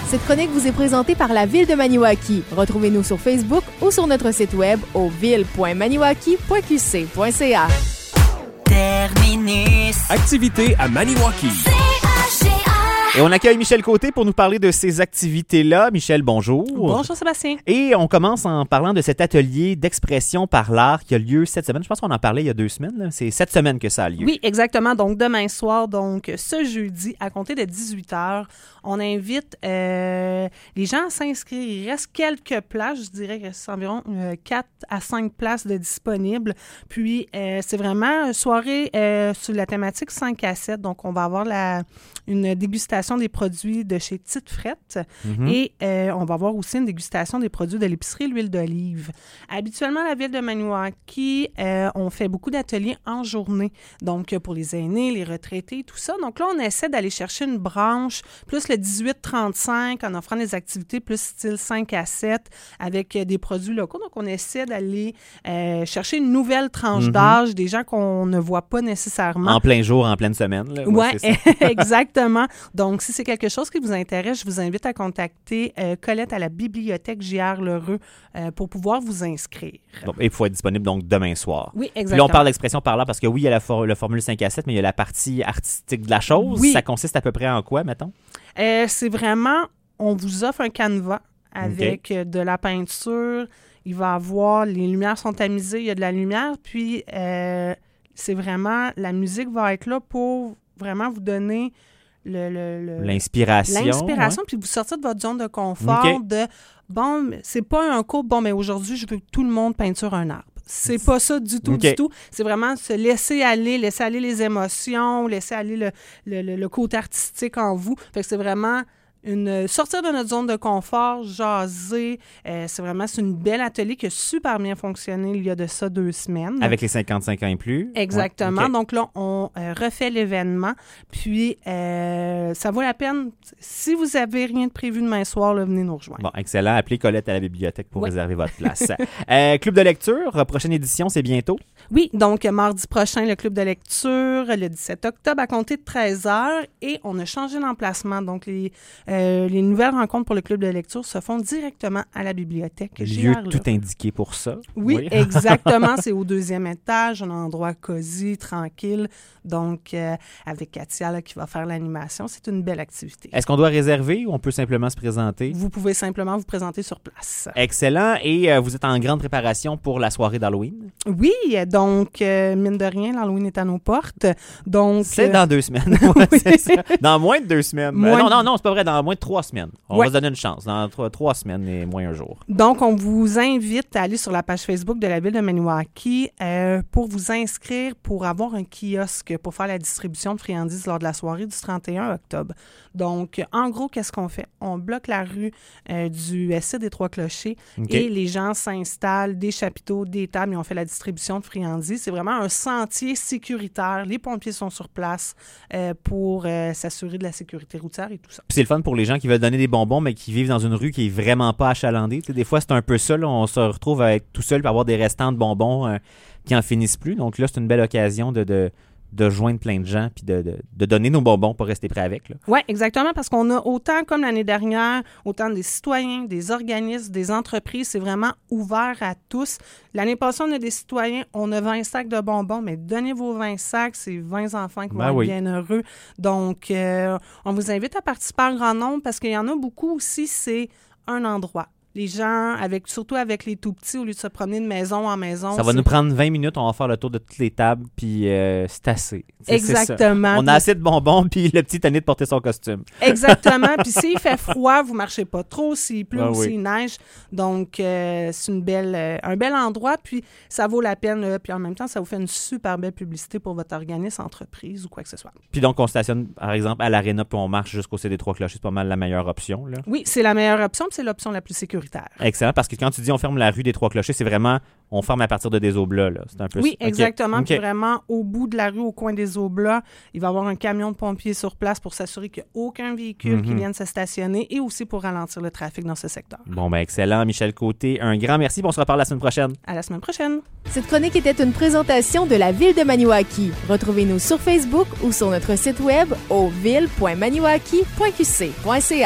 Cette chronique vous est présentée par la Ville de Maniwaki. Retrouvez-nous sur Facebook ou sur notre site web au ville.maniwaki.qc.ca. Terminus. Activité à Maniwaki. Et on accueille Michel Côté pour nous parler de ces activités-là. Michel, bonjour. Bonjour Sébastien. Et on commence en parlant de cet atelier d'expression par l'art qui a lieu cette semaine. Je pense qu'on en parlait il y a 2 semaines. Là. C'est cette semaine que ça a lieu. Oui, exactement. Donc demain soir, donc ce jeudi, à compter de 18h, on invite les gens à s'inscrire. Il reste quelques places, je dirais que c'est environ 4 à 5 places de disponibles. Puis c'est vraiment une soirée sur la thématique 5 à 7. Donc on va avoir une dégustation des produits de chez Tite Frette et on va avoir aussi une dégustation des produits de l'épicerie L'Huile d'Olive. Habituellement, à la Ville de Maniwaki, on fait beaucoup d'ateliers en journée, donc pour les aînés, les retraités, tout ça. Donc là, on essaie d'aller chercher une branche, plus le 18-35, en offrant des activités plus style 5 à 7, avec des produits locaux. Donc, on essaie d'aller chercher une nouvelle tranche d'âge, des gens qu'on ne voit pas nécessairement. En plein jour, en pleine semaine. Oui, exactement. Donc, si c'est quelque chose qui vous intéresse, je vous invite à contacter Colette à la bibliothèque J.R. Lheureux pour pouvoir vous inscrire. Bon, et il faut être disponible donc demain soir. Oui, exactement. Puis là, on parle d'expression par l'art parce que oui, il y a le formule 5 à 7, mais il y a la partie artistique de la chose. Oui. Ça consiste à peu près en quoi, mettons? C'est vraiment, on vous offre un canevas avec de la peinture. Il va avoir, les lumières sont tamisées, il y a de la lumière. Puis, c'est vraiment, la musique va être là pour vraiment vous donner l'inspiration. L'inspiration, puis vous sortir de votre zone de confort de, bon, c'est pas un cours, bon, mais aujourd'hui, je veux que tout le monde peinture un arbre. C'est pas ça du tout, du tout. C'est vraiment se laisser aller les émotions, laisser aller le côté artistique en vous. Fait que c'est vraiment sortir de notre zone de confort, jaser. C'est une belle atelier qui a super bien fonctionné il y a de ça 2 semaines. Avec les 55 ans et plus. Exactement. Ouais, okay. Donc là, on refait l'événement. Puis, ça vaut la peine. Si vous avez rien de prévu demain soir, là, venez nous rejoindre. Bon, excellent. Appelez Colette à la bibliothèque pour réserver votre place. Club de lecture, prochaine édition, c'est bientôt? Oui, donc mardi prochain, le club de lecture, le 17 octobre, à compter de 13h. Et on a changé d'emplacement. Donc, les nouvelles rencontres pour le club de lecture se font directement à la bibliothèque. Lieu tout indiqué pour ça. Oui, exactement. C'est au 2e étage, un endroit cosy, tranquille. Donc, avec Katia là, qui va faire l'animation, c'est une belle activité. Est-ce qu'on doit réserver ou on peut simplement se présenter? Vous pouvez simplement vous présenter sur place. Excellent. Et vous êtes en grande préparation pour la soirée d'Halloween? Oui, donc, mine de rien, l'Halloween est à nos portes. Donc, c'est dans 2 semaines. Oui. C'est ça. Dans moins de 2 semaines. Non, c'est pas vrai. Dans moins de 3 semaines. On va se donner une chance. Dans 3 semaines et moins un jour. Donc, on vous invite à aller sur la page Facebook de la Ville de Maniwaki pour vous inscrire pour avoir un kiosque pour faire la distribution de friandises lors de la soirée du 31 octobre. Donc, en gros, qu'est-ce qu'on fait? On bloque la rue du SC des Trois-Clochers et les gens s'installent, des chapiteaux, des tables et on fait la distribution de friandises. C'est vraiment un sentier sécuritaire. Les pompiers sont sur place pour s'assurer de la sécurité routière et tout ça. Puis c'est le fun pour les gens qui veulent donner des bonbons mais qui vivent dans une rue qui est vraiment pas achalandée. Tu sais, des fois, c'est un peu ça. Là, on se retrouve à être tout seul et avoir des restants de bonbons qui en finissent plus. Donc là, c'est une belle occasion de joindre plein de gens puis de donner nos bonbons pour rester prêts avec. Oui, exactement, parce qu'on a autant, comme l'année dernière, autant des citoyens, des organismes, des entreprises, c'est vraiment ouvert à tous. L'année passée, on a des citoyens, on a 20 sacs de bonbons, mais donnez vos 20 sacs, c'est 20 enfants qui vont être bien heureux. Donc, on vous invite à participer en grand nombre parce qu'il y en a beaucoup aussi, c'est un endroit. Les gens, surtout avec les tout-petits, au lieu de se promener de maison en maison. Ça va nous prendre 20 minutes, on va faire le tour de toutes les tables, puis c'est assez. Exactement. On a assez de bonbons, puis le petit tanné de porter son costume. Exactement. Puis s'il fait froid, vous ne marchez pas trop. S'il pleut ou s'il neige. Donc, c'est un bel endroit, puis ça vaut la peine. Puis en même temps, ça vous fait une super belle publicité pour votre organisme, entreprise ou quoi que ce soit. Puis donc, on stationne, par exemple, à l'Arena, puis on marche jusqu'au CD Trois-Clochers. C'est pas mal la meilleure option, là. Oui, c'est la meilleure option, puis c'est l'option la plus sécuritaire. Excellent, parce que quand tu dis on ferme la rue des Trois-Clochers, c'est vraiment, on ferme à partir de des Aublats, là. C'est un peu oui, exactement. Okay. Puis vraiment, au bout de la rue, au coin des Aublats, il va y avoir un camion de pompiers sur place pour s'assurer qu'il n'y a aucun véhicule qui vienne se stationner et aussi pour ralentir le trafic dans ce secteur. Bon, ben excellent. Michel Côté, un grand merci. On se reparle la semaine prochaine. À la semaine prochaine. Cette chronique était une présentation de la Ville de Maniwaki. Retrouvez-nous sur Facebook ou sur notre site web au ville.maniwaki.qc.ca.